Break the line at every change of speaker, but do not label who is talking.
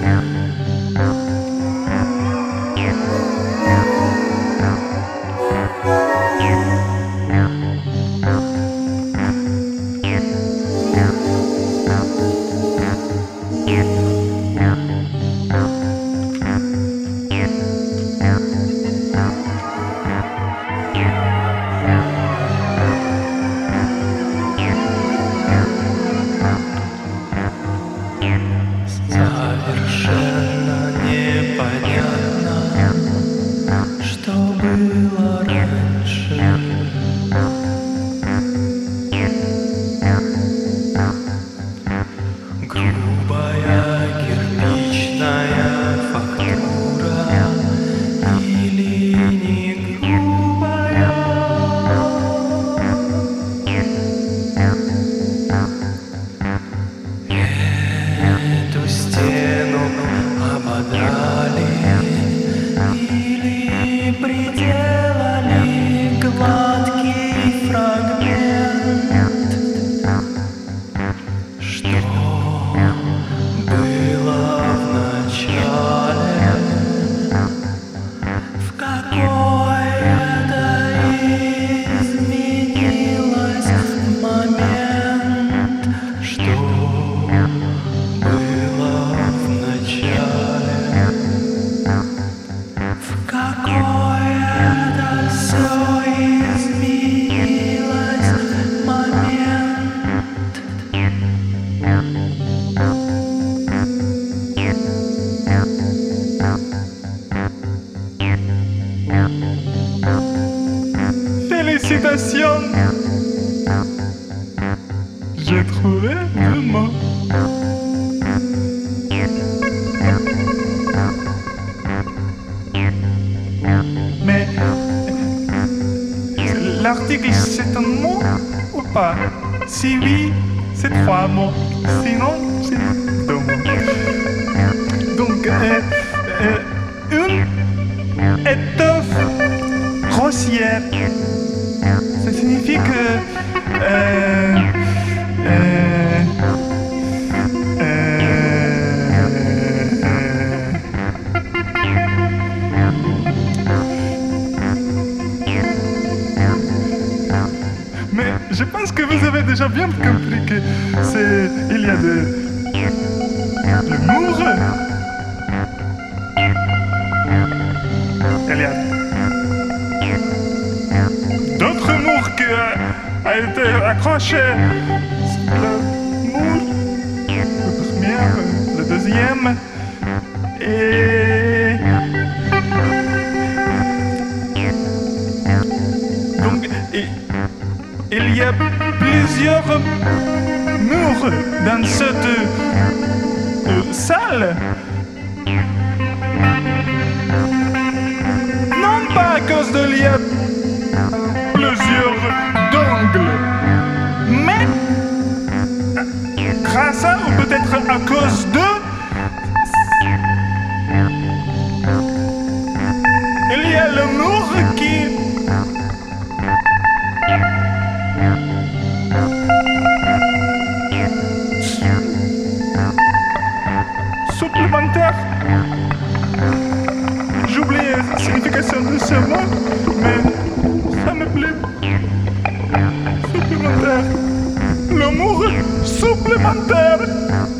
Совершенно непонятно, что было раньше. Грубая кирпичная фактура или не грубая. Эту стену ободрали или приделали гладкий фрагмент. Что было в начале, в какой-то изменилось момент. Что было в начале, в какой-то все изменилось момент.
Félicitations! J'ai trouvé le mot. Mais l'article c'est un mot ou pas? Si oui, c'est 3 mots. Sinon, c'est 2 mots. Donc, une étoffe grossière. Ça signifie que mais je pense que vous avez déjà bien compris que il y a de l'humour. Il y a d'autres mours qui a été accroché. Le moule, le premier, le deuxième, et donc il y a plusieurs murs dans cette salle. Non pas à cause de il y a plusieurs d'angles, mais grâce à, ou peut-être à cause de, il y a le mur qui supplémentaire. J'oublie la signification de ce mot, mais ça me plaît. Supplémentaire. L'amour supplémentaire.